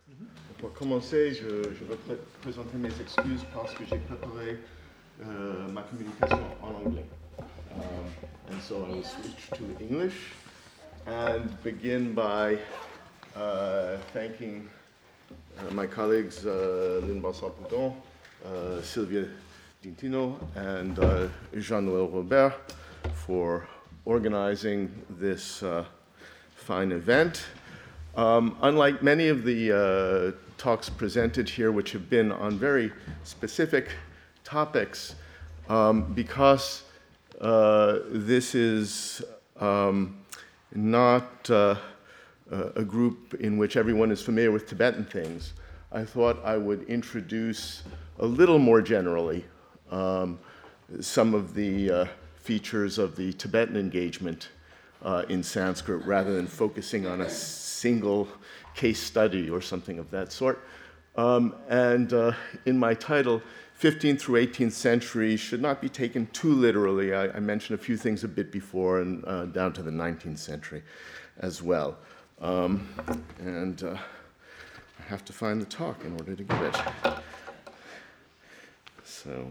Pour commencer, je veux présenter mes excuses parce que j'ai préparé ma communication en anglais. And so I will switch to English and begin by thanking my colleagues Lynn Bassard-Poudon, Sylvia Dintino, and Jean-Noël Robert for organizing this fine event. Unlike many of the talks presented here, which have been on very specific topics, because this is not a group in which everyone is familiar with Tibetan things, I thought I would introduce a little more generally some of the features of the Tibetan engagement in Sanskrit rather than focusing on a single case study or something of that sort. And in my title, 15th through 18th century should not be taken too literally. I mentioned a few things a bit before and down to the 19th century as well. And I have to find the talk in order to give it. So.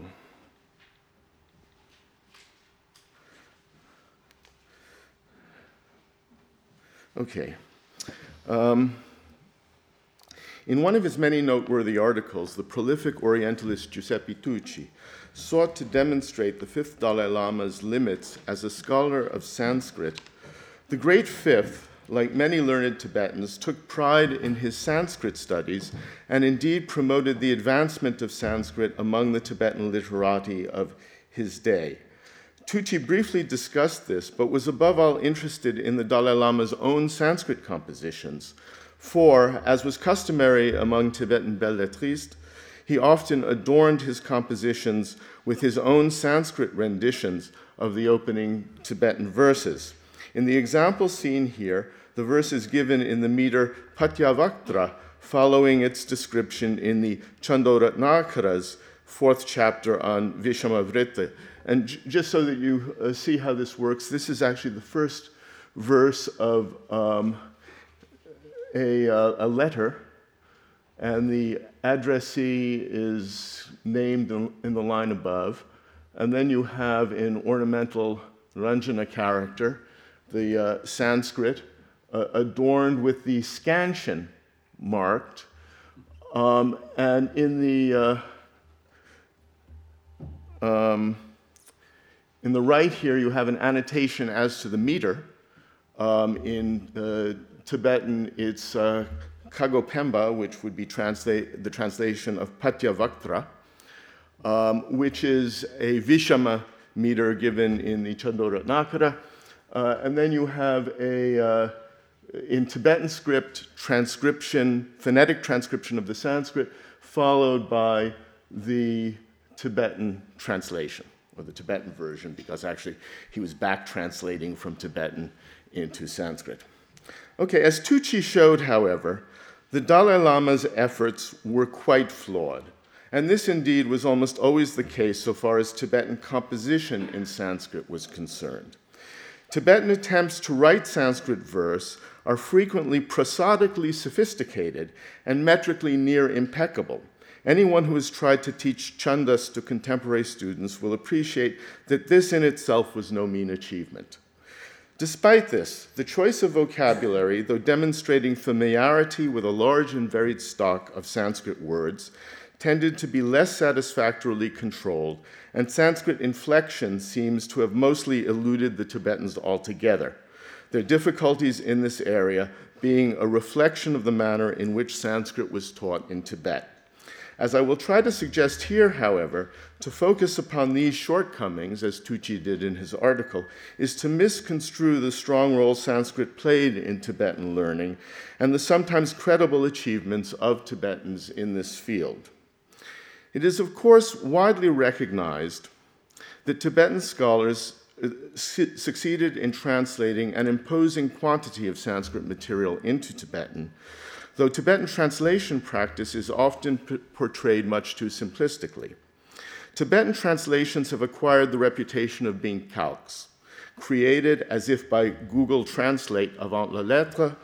Okay. In one of his many noteworthy articles, the prolific Orientalist Giuseppe Tucci sought to demonstrate the fifth Dalai Lama's limits as a scholar of Sanskrit. The great fifth, like many learned Tibetans, took pride in his Sanskrit studies and indeed promoted the advancement of Sanskrit among the Tibetan literati of his day. Tucci briefly discussed this, but was above all interested in the Dalai Lama's own Sanskrit compositions. For, as was customary among Tibetan belletristes, he often adorned his compositions with his own Sanskrit renditions of the opening Tibetan verses. In the example seen here, the verse is given in the meter Patyavaktra, following its description in the Chandoratnakara's fourth chapter on Vishamavritta. And just so that you see how this works, this is actually the first verse of a letter, and the addressee is named in the line above. And then you have in ornamental Ranjana character the Sanskrit adorned with the scansion marked. And in the right here, you have an annotation as to the meter. In Tibetan, it's Kagopemba, which would be the translation of Patyavaktra, which is a Vishama meter given in the Chandoratnakara. And then you have in Tibetan script, phonetic transcription of the Sanskrit, followed by the Tibetan translation, or the Tibetan version, because actually he was back translating from Tibetan into Sanskrit. Okay, as Tucci showed, however, the Dalai Lama's efforts were quite flawed, and this indeed was almost always the case so far as Tibetan composition in Sanskrit was concerned. Tibetan attempts to write Sanskrit verse are frequently prosodically sophisticated and metrically near impeccable. Anyone who has tried to teach Chandas to contemporary students will appreciate that this in itself was no mean achievement. Despite this, the choice of vocabulary, though demonstrating familiarity with a large and varied stock of Sanskrit words, tended to be less satisfactorily controlled, and Sanskrit inflection seems to have mostly eluded the Tibetans altogether, their difficulties in this area being a reflection of the manner in which Sanskrit was taught in Tibet. As I will try to suggest here, however, to focus upon these shortcomings, as Tucci did in his article, is to misconstrue the strong role Sanskrit played in Tibetan learning and the sometimes credible achievements of Tibetans in this field. It is, of course, widely recognized that Tibetan scholars succeeded in translating an imposing quantity of Sanskrit material into Tibetan, though Tibetan translation practice is often portrayed much too simplistically. Tibetan translations have acquired the reputation of being calques, created as if by Google Translate avant la lettre,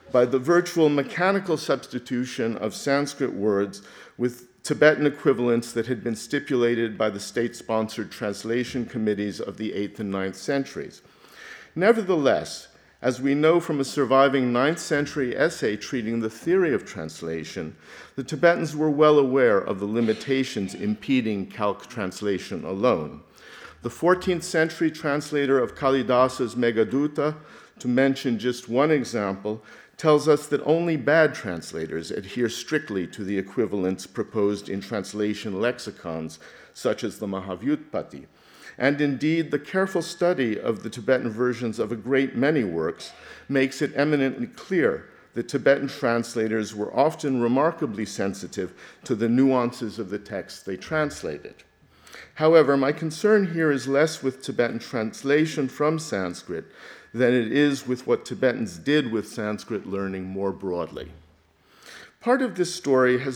by the virtual mechanical substitution of Sanskrit words with Tibetan equivalents that had been stipulated by the state-sponsored translation committees of the 8th and 9th centuries. Nevertheless, as we know from a surviving 9th century essay treating the theory of translation, the Tibetans were well aware of the limitations impeding calc translation alone. The 14th century translator of Kalidasa's Meghaduta, to mention just one example, tells us that only bad translators adhere strictly to the equivalents proposed in translation lexicons, such as the Mahavyutpati. And indeed, the careful study of the Tibetan versions of a great many works makes it eminently clear that Tibetan translators were often remarkably sensitive to the nuances of the texts they translated. However, my concern here is less with Tibetan translation from Sanskrit than it is with what Tibetans did with Sanskrit learning more broadly. Part of this story has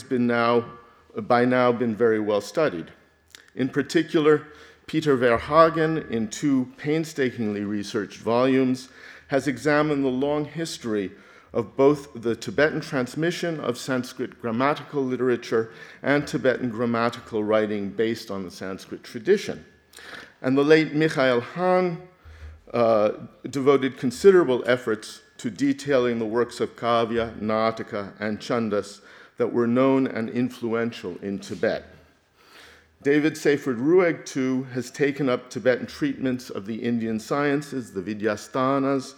by now been very well studied. In particular, Peter Verhagen, in 2 painstakingly researched volumes, has examined the long history of both the Tibetan transmission of Sanskrit grammatical literature and Tibetan grammatical writing based on the Sanskrit tradition. And the late Michael Hahn devoted considerable efforts to detailing the works of Kavya, Nataka, and Chandas that were known and influential in Tibet. David Seyfried Ruegg, too, has taken up Tibetan treatments of the Indian sciences, the Vidyasthanas,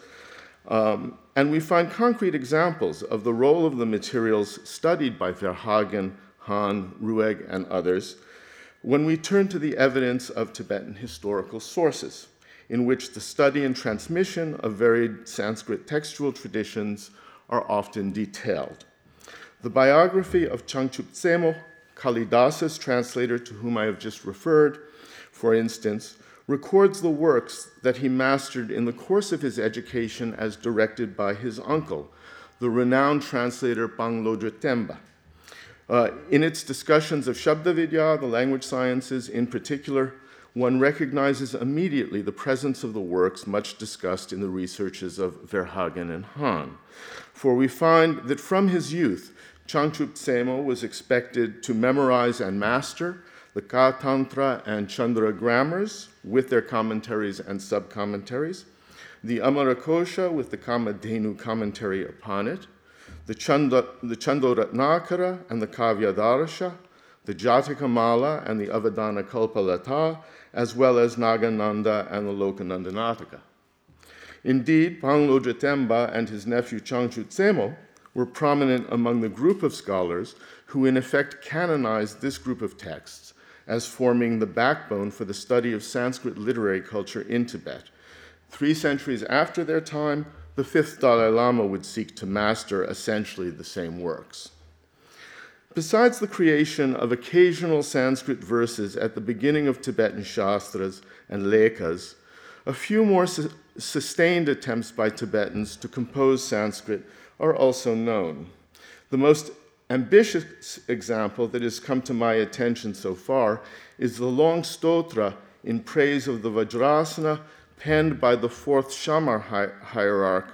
and we find concrete examples of the role of the materials studied by Verhagen, Hahn, Ruegg, and others when we turn to the evidence of Tibetan historical sources, in which the study and transmission of varied Sanskrit textual traditions are often detailed. The biography of Changchup Tsemo, Kalidasa's translator to whom I have just referred, for instance, records the works that he mastered in the course of his education as directed by his uncle, the renowned translator Pang Lodra Temba. In its discussions of Shabdavidya, the language sciences in particular, one recognizes immediately the presence of the works much discussed in the researches of Verhagen and Hahn. For we find that from his youth, Changchup Tsemo was expected to memorize and master the Ka Tantra and Chandra grammars with their commentaries and sub-commentaries, the Amarakosha with the Kamadhenu commentary upon it, the Chandoratnakara and the Kavyadarasha, the Jatakamala and the Avadana Kalpalata, as well as Nagananda and the Lokanandanataka. Indeed, Pang Lodra Temba and his nephew Changchup Tsemo were prominent among the group of scholars who in effect canonized this group of texts as forming the backbone for the study of Sanskrit literary culture in Tibet. 3 centuries after their time, the 5th Dalai Lama would seek to master essentially the same works. Besides the creation of occasional Sanskrit verses at the beginning of Tibetan Shastras and Lekhas, a few more sustained attempts by Tibetans to compose Sanskrit are also known. The most ambitious example that has come to my attention so far is the long stotra in praise of the Vajrasana penned by the 4th Shamar hierarch,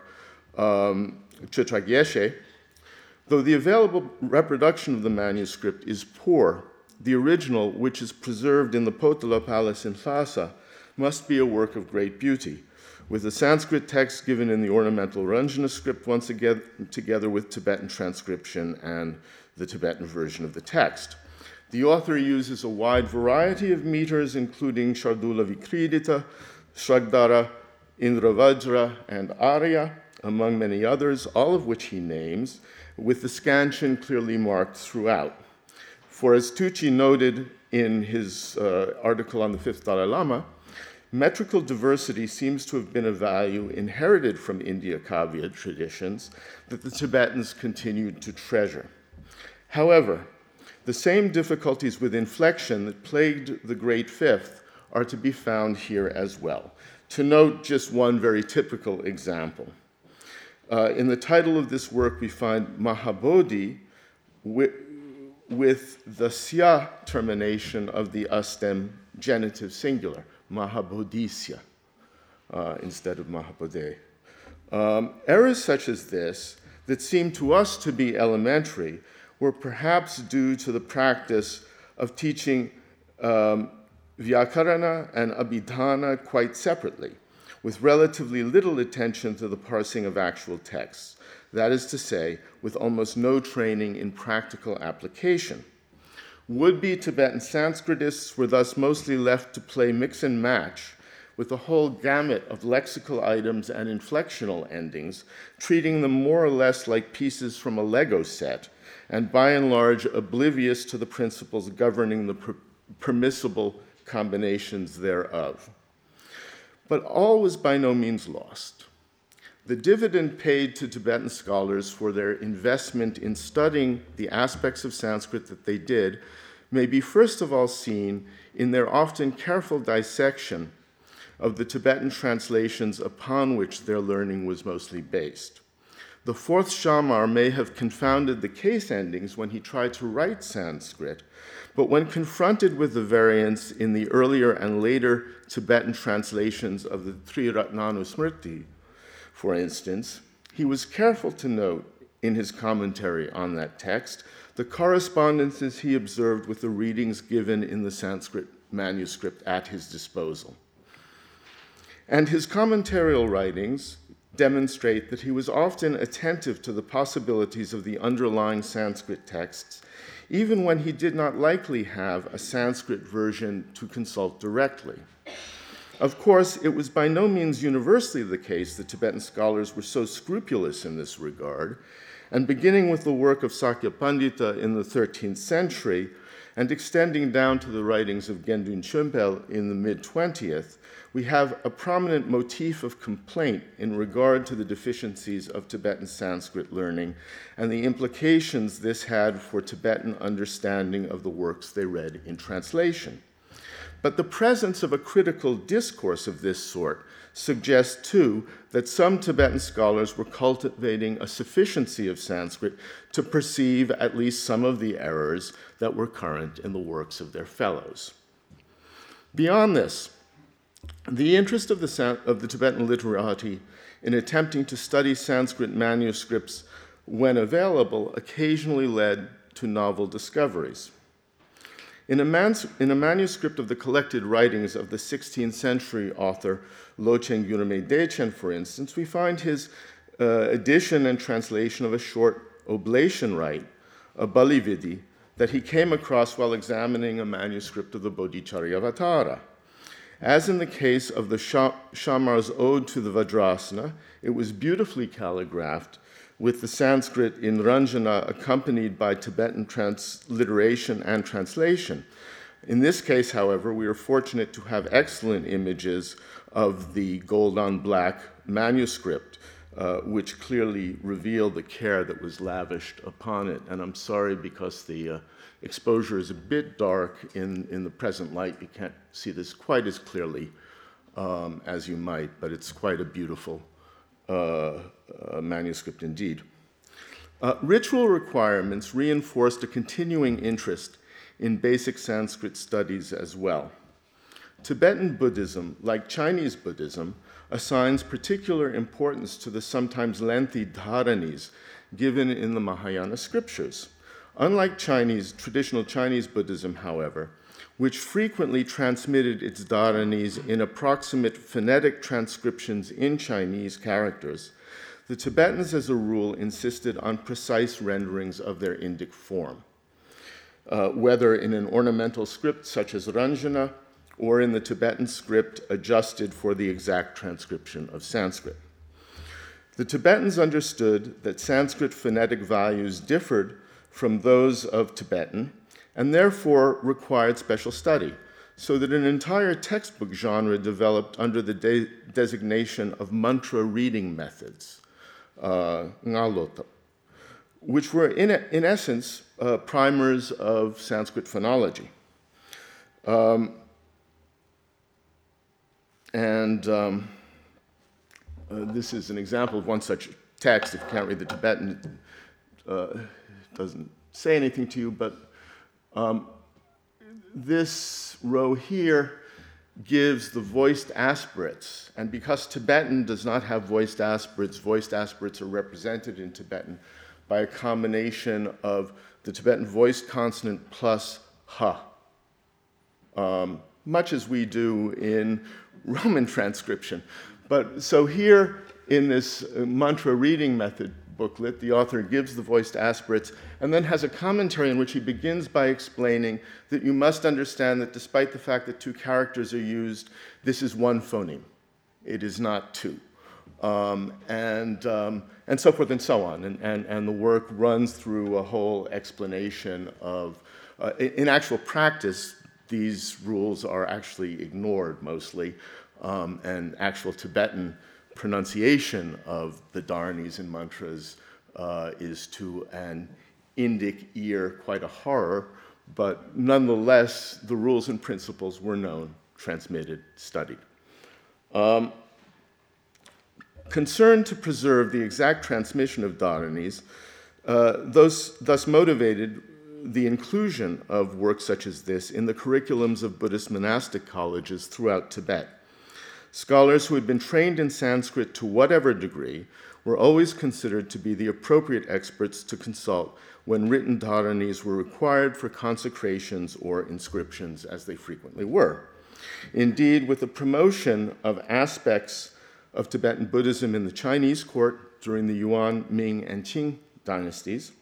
Chitrageshe. Though the available reproduction of the manuscript is poor, the original, which is preserved in the Potala Palace in Lhasa, must be a work of great beauty, with the Sanskrit text given in the ornamental Ranjana script once again, together with Tibetan transcription and the Tibetan version of the text. The author uses a wide variety of meters, including Shardula Vikridita, Shragdara, Indravajra, and Arya, among many others, all of which he names, with the scansion clearly marked throughout. For as Tucci noted in his article on the 5th Dalai Lama, metrical diversity seems to have been a value inherited from India Kavya traditions that the Tibetans continued to treasure. However, the same difficulties with inflection that plagued the Great Fifth are to be found here as well. To note just one very typical example. In the title of this work, we find Mahabodhi with the sya termination of the astem genitive singular, Mahabodhisya, instead of Mahabodhe. Errors such as this that seemed to us to be elementary were perhaps due to the practice of teaching Vyakarana and Abhidhana quite separately, with relatively little attention to the parsing of actual texts, that is to say, with almost no training in practical application. Would-be Tibetan Sanskritists were thus mostly left to play mix and match with the whole gamut of lexical items and inflectional endings, treating them more or less like pieces from a Lego set, and by and large oblivious to the principles governing the permissible combinations thereof. But all was by no means lost. The dividend paid to Tibetan scholars for their investment in studying the aspects of Sanskrit that they did may be first of all seen in their often careful dissection of the Tibetan translations upon which their learning was mostly based. The fourth Shamar may have confounded the case endings when he tried to write Sanskrit, but when confronted with the variants in the earlier and later Tibetan translations of the Triratnanusmriti, for instance, he was careful to note in his commentary on that text the correspondences he observed with the readings given in the Sanskrit manuscript at his disposal. And his commentarial writings demonstrate that he was often attentive to the possibilities of the underlying Sanskrit texts, even when he did not likely have a Sanskrit version to consult directly. Of course, it was by no means universally the case that Tibetan scholars were so scrupulous in this regard, and beginning with the work of Sakya Pandita in the 13th century and extending down to the writings of Gendun Chompel in the mid-20th, we have a prominent motif of complaint in regard to the deficiencies of Tibetan Sanskrit learning and the implications this had for Tibetan understanding of the works they read in translation. But the presence of a critical discourse of this sort suggests, too, that some Tibetan scholars were cultivating a sufficiency of Sanskrit to perceive at least some of the errors that were current in the works of their fellows. Beyond this, the interest of the Tibetan literati in attempting to study Sanskrit manuscripts when available occasionally led to novel discoveries. In a manuscript of the collected writings of the 16th century author Lochen Gyurme Dechen, for instance, we find his edition and translation of a short oblation rite, a Balividhi, that he came across while examining a manuscript of the Bodhicharyavatara. As in the case of the Shamar's Ode to the Vajrasana, it was beautifully calligraphed with the Sanskrit in Ranjana accompanied by Tibetan transliteration and translation. In this case, however, we are fortunate to have excellent images of the gold on black manuscript, which clearly reveal the care that was lavished upon it. And I'm sorry because the exposure is a bit dark in the present light. You can't see this quite as clearly as you might, but it's quite a beautiful manuscript indeed. Ritual requirements reinforced a continuing interest in basic Sanskrit studies as well. Tibetan Buddhism, like Chinese Buddhism, assigns particular importance to the sometimes lengthy dharanis given in the Mahayana scriptures. Unlike traditional Chinese Buddhism, however, which frequently transmitted its dharanis in approximate phonetic transcriptions in Chinese characters, the Tibetans, as a rule, insisted on precise renderings of their Indic form, whether in an ornamental script such as Ranjana or in the Tibetan script adjusted for the exact transcription of Sanskrit. The Tibetans understood that Sanskrit phonetic values differed from those of Tibetan and therefore required special study, so that an entire textbook genre developed under the designation of mantra reading methods, ngalota, which were in essence primers of Sanskrit phonology. This is an example of one such text. If you can't read the Tibetan, it doesn't say anything to you, but this row here gives the voiced aspirates. And because Tibetan does not have voiced aspirates are represented in Tibetan by a combination of the Tibetan voiced consonant plus ha, much as we do in Roman transcription. But so here in this mantra reading method booklet, the author gives the voiced aspirates and then has a commentary in which he begins by explaining that you must understand that despite the fact that two characters are used, this is one phoneme. It is not two. And so forth and so on. And the work runs through a whole explanation of, in actual practice, these rules are actually ignored mostly, and actual Tibetan pronunciation of the dharanis and mantras is to an Indic ear quite a horror, but nonetheless, the rules and principles were known, transmitted, studied. Concerned to preserve the exact transmission of dharanis, thus motivated the inclusion of works such as this in the curriculums of Buddhist monastic colleges throughout Tibet. Scholars who had been trained in Sanskrit to whatever degree were always considered to be the appropriate experts to consult when written dharanis were required for consecrations or inscriptions, as they frequently were. Indeed, with the promotion of aspects of Tibetan Buddhism in the Chinese court during the Yuan, Ming, and Qing dynasties,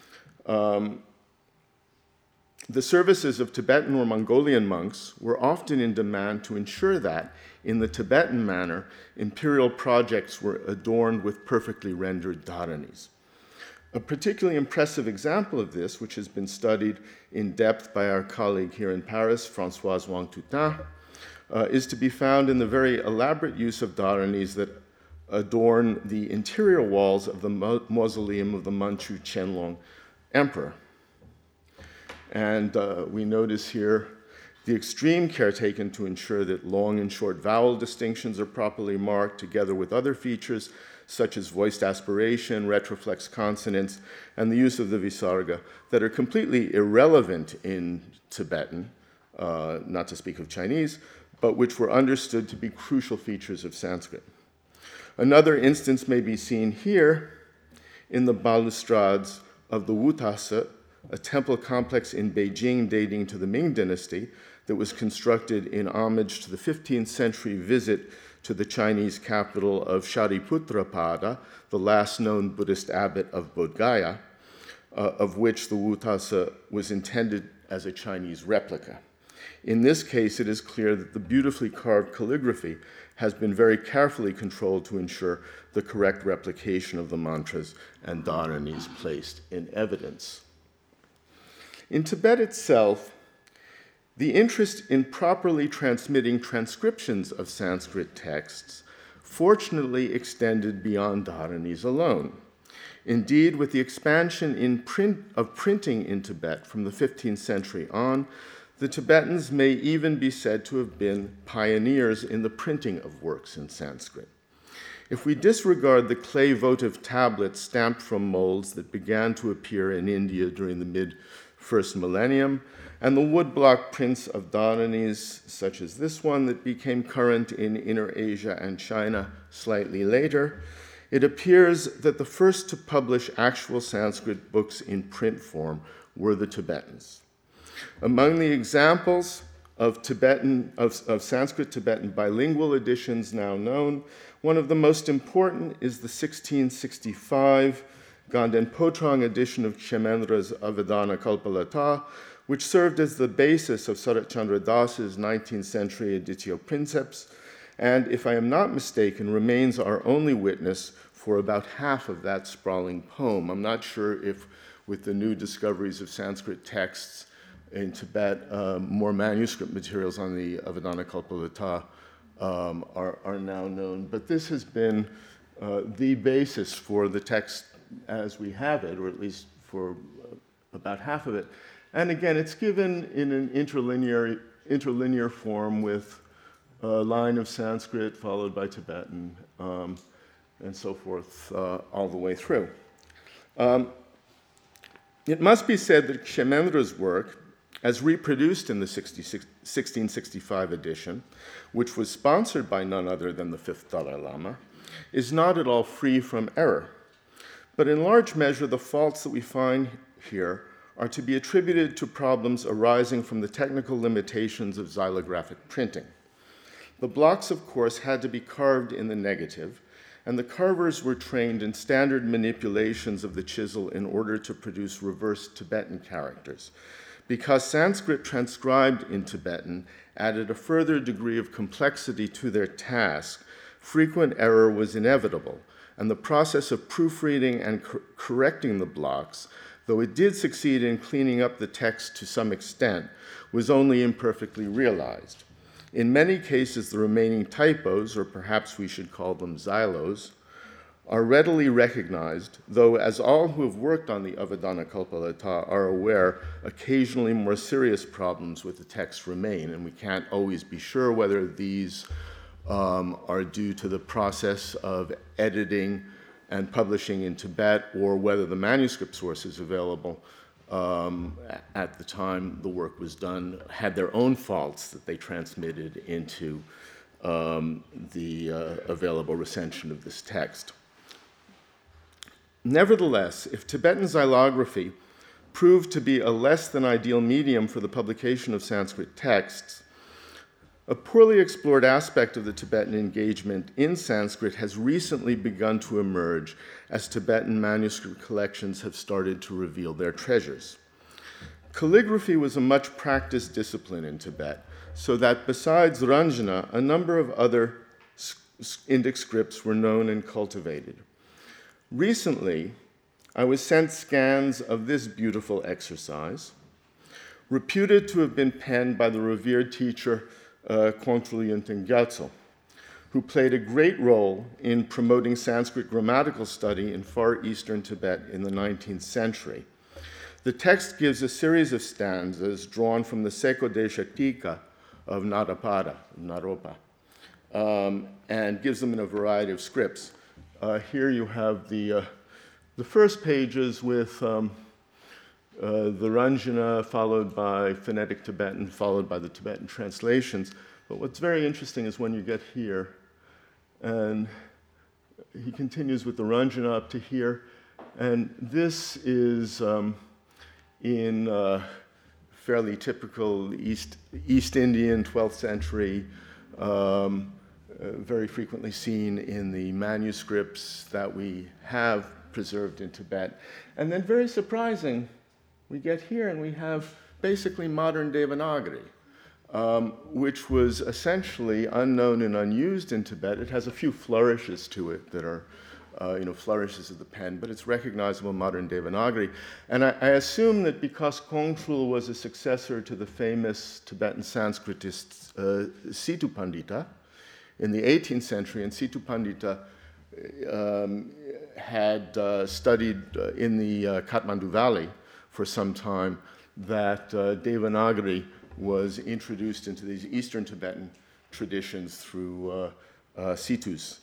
the services of Tibetan or Mongolian monks were often in demand to ensure that, in the Tibetan manner, imperial projects were adorned with perfectly rendered dharanis. A particularly impressive example of this, which has been studied in depth by our colleague here in Paris, Françoise Wang-Toutain, is to be found in the very elaborate use of dharanis that adorn the interior walls of the mausoleum of the Manchu Qianlong Emperor. And we notice here the extreme care taken to ensure that long and short vowel distinctions are properly marked, together with other features such as voiced aspiration, retroflex consonants, and the use of the visarga that are completely irrelevant in Tibetan, not to speak of Chinese, but which were understood to be crucial features of Sanskrit. Another instance may be seen here in the balustrades of the Wutasa, a temple complex in Beijing dating to the Ming Dynasty that was constructed in homage to the 15th century visit to the Chinese capital of Shariputrapada, the last known Buddhist abbot of Bodh Gaya, of which the Wutasa was intended as a Chinese replica. In this case, it is clear that the beautifully carved calligraphy has been very carefully controlled to ensure the correct replication of the mantras and dharanis placed in evidence. In Tibet itself, the interest in properly transmitting transcriptions of Sanskrit texts fortunately extended beyond dharanis alone. Indeed, with the expansion of printing in Tibet from the 15th century on, the Tibetans may even be said to have been pioneers in the printing of works in Sanskrit. If we disregard the clay votive tablets stamped from molds that began to appear in India during the mid-first millennium, and the woodblock prints of dharanis, such as this one that became current in Inner Asia and China slightly later, it appears that the first to publish actual Sanskrit books in print form were the Tibetans. Among the examples of Sanskrit Tibetan bilingual editions now known, one of the most important is the 1665 Ganden Potrong edition of Kshemendra's Avadana Kalpalata, which served as the basis of Sarat Chandra Das's 19th century editio princeps, and, if I am not mistaken, remains our only witness for about half of that sprawling poem. I'm not sure if, with the new discoveries of Sanskrit texts in Tibet, more manuscript materials on the Avadana Kalpalata are now known, but this has been the basis for the text as we have it, or at least for about half of it. And again, it's given in an interlinear form with a line of Sanskrit followed by Tibetan, and so forth all the way through. It must be said that Kshemendra's work, as reproduced in the 1665 edition, which was sponsored by none other than the fifth Dalai Lama, is not at all free from error. But in large measure, the faults that we find here are to be attributed to problems arising from the technical limitations of xylographic printing. The blocks, of course, had to be carved in the negative, and the carvers were trained in standard manipulations of the chisel in order to produce reverse Tibetan characters. Because Sanskrit transcribed in Tibetan added a further degree of complexity to their task, frequent error was inevitable, and the process of proofreading and correcting the blocks, though it did succeed in cleaning up the text to some extent, was only imperfectly realized. In many cases, the remaining typos, or perhaps we should call them xylos, are readily recognized, though as all who have worked on the Avadana Kalpalata are aware, occasionally more serious problems with the text remain, and we can't always be sure whether these are due to the process of editing and publishing in Tibet, or whether the manuscript sources available at the time the work was done had their own faults that they transmitted into the available recension of this text. Nevertheless, if Tibetan xylography proved to be a less than ideal medium for the publication of Sanskrit texts, a poorly explored aspect of the Tibetan engagement in Sanskrit has recently begun to emerge as Tibetan manuscript collections have started to reveal their treasures. Calligraphy was a much practiced discipline in Tibet, so that besides Ranjana, a number of other Indic scripts were known and cultivated. Recently, I was sent scans of this beautiful exercise, reputed to have been penned by the revered teacher Kongtrul Yunten Gyatso, who played a great role in promoting Sanskrit grammatical study in far eastern Tibet in the 19th century. The text gives a series of stanzas drawn from the Sekodesha Tika of Nadapada, Naropa, and gives them in a variety of scripts. Here you have the first pages with the Ranjana, followed by phonetic Tibetan, followed by the Tibetan translations. But what's very interesting is when you get here, and he continues with the Ranjana up to here, and this is in fairly typical East Indian 12th century, very frequently seen in the manuscripts that we have preserved in Tibet. And then very surprising, we get here and we have basically modern Devanagari, which was essentially unknown and unused in Tibet. It has a few flourishes to it that are flourishes of the pen, but it's recognizable modern Devanagari. And I assume that because Kongtrul was a successor to the famous Tibetan Sanskritist Situ Pandita in the 18th century, and Situ Pandita had studied in the Kathmandu Valley for some time, that Devanagari was introduced into these Eastern Tibetan traditions through Situ's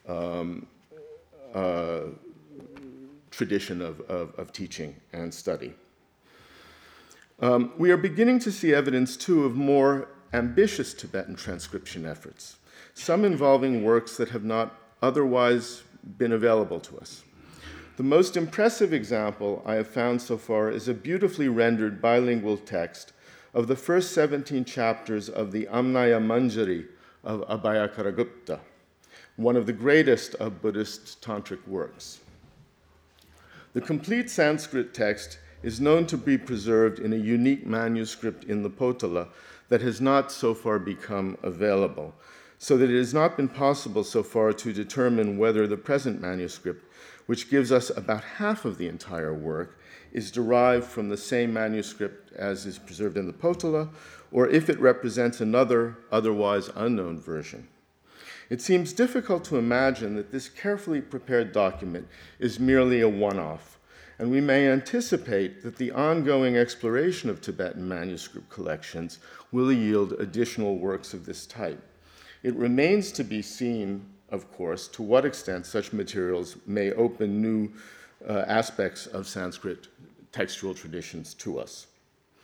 tradition of teaching and study. We are beginning to see evidence, too, of more ambitious Tibetan transcription efforts, some involving works that have not otherwise been available to us. The most impressive example I have found so far is a beautifully rendered bilingual text of the first 17 chapters of the Amnaya Manjari of Abhayakaragupta, one of the greatest of Buddhist tantric works. The complete Sanskrit text is known to be preserved in a unique manuscript in the Potala that has not so far become available, so that it has not been possible so far to determine whether the present manuscript, which gives us about half of the entire work, is derived from the same manuscript as is preserved in the Potala, or if it represents another, otherwise unknown version. It seems difficult to imagine that this carefully prepared document is merely a one-off, and we may anticipate that the ongoing exploration of Tibetan manuscript collections will yield additional works of this type. It remains to be seen, of course, to what extent such materials may open new aspects of Sanskrit textual traditions to us.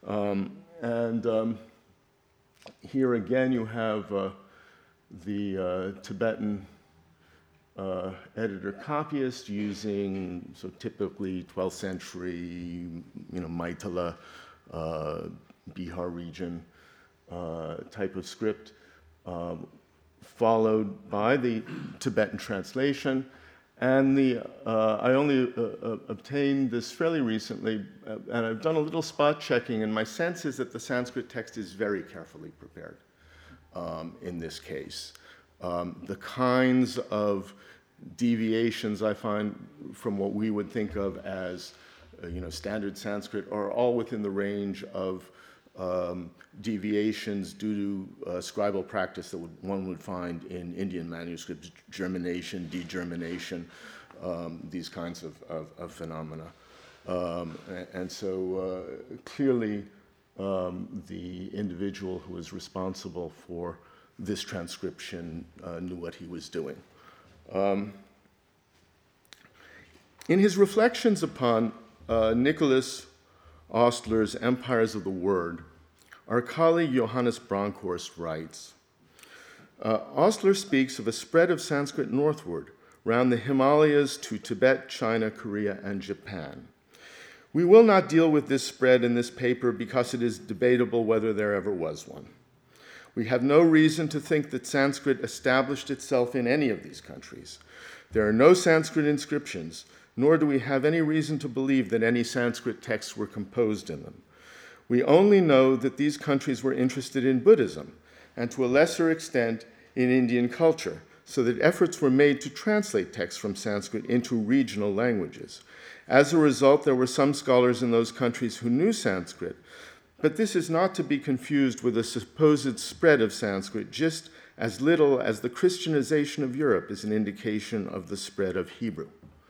Here again you have the Tibetan editor copyist using so typically 12th century, Maitala, Bihar region type of script, followed by the Tibetan translation. And I only obtained this fairly recently, and I've done a little spot checking, and my sense is that the Sanskrit text is very carefully prepared in this case. The kinds of deviations I find from what we would think of as standard Sanskrit are all within the range of deviations due to scribal practice that one would find in Indian manuscripts, germination, degermination, these kinds of phenomena. And so clearly the individual who was responsible for this transcription knew what he was doing. In his reflections upon Nicholas Ostler's Empires of the Word, our colleague Johannes Bronkhorst writes, Ostler speaks of a spread of Sanskrit northward, round the Himalayas to Tibet, China, Korea, and Japan. We will not deal with this spread in this paper because it is debatable whether there ever was one. We have no reason to think that Sanskrit established itself in any of these countries. There are no Sanskrit inscriptions, nor do we have any reason to believe that any Sanskrit texts were composed in them. We only know that these countries were interested in Buddhism, and to a lesser extent in Indian culture, so that efforts were made to translate texts from Sanskrit into regional languages. As a result, there were some scholars in those countries who knew Sanskrit, but this is not to be confused with a supposed spread of Sanskrit, just as little as the Christianization of Europe is an indication of the spread of Hebrew.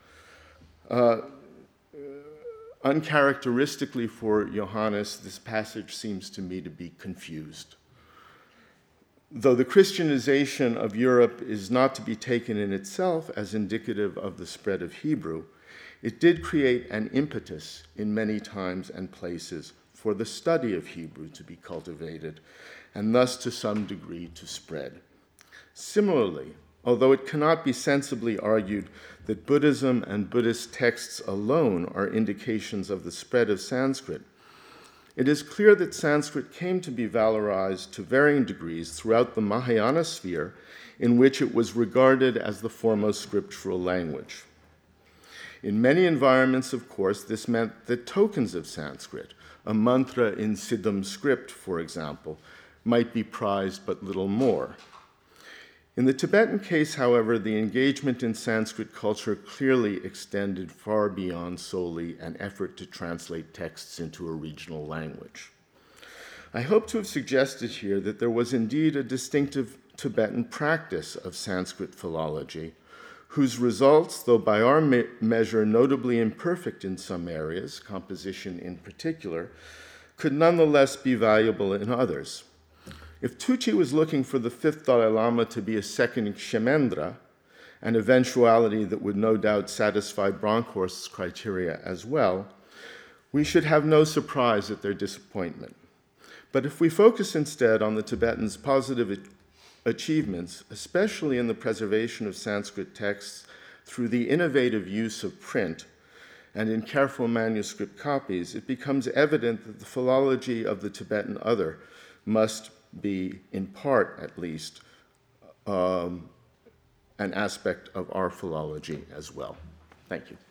Uncharacteristically for Johannes, this passage seems to me to be confused. Though the Christianization of Europe is not to be taken in itself as indicative of the spread of Hebrew, it did create an impetus in many times and places for the study of Hebrew to be cultivated, and thus to some degree to spread. Similarly, although it cannot be sensibly argued that Buddhism and Buddhist texts alone are indications of the spread of Sanskrit, it is clear that Sanskrit came to be valorized to varying degrees throughout the Mahayana sphere, in which it was regarded as the foremost scriptural language. In many environments, of course, this meant that tokens of Sanskrit, a mantra in Siddham script, for example, might be prized but little more. In the Tibetan case, however, the engagement in Sanskrit culture clearly extended far beyond solely an effort to translate texts into a regional language. I hope to have suggested here that there was indeed a distinctive Tibetan practice of Sanskrit philology, whose results, though by our measure notably imperfect in some areas, composition in particular, could nonetheless be valuable in others. If Tucci was looking for the fifth Dalai Lama to be a second Kshemendra, an eventuality that would no doubt satisfy Bronkhorst's criteria as well, we should have no surprise at their disappointment. But if we focus instead on the Tibetans' positive achievements, especially in the preservation of Sanskrit texts through the innovative use of print and in careful manuscript copies, it becomes evident that the philology of the Tibetan other must be, in part at least, an aspect of our philology as well. Thank you.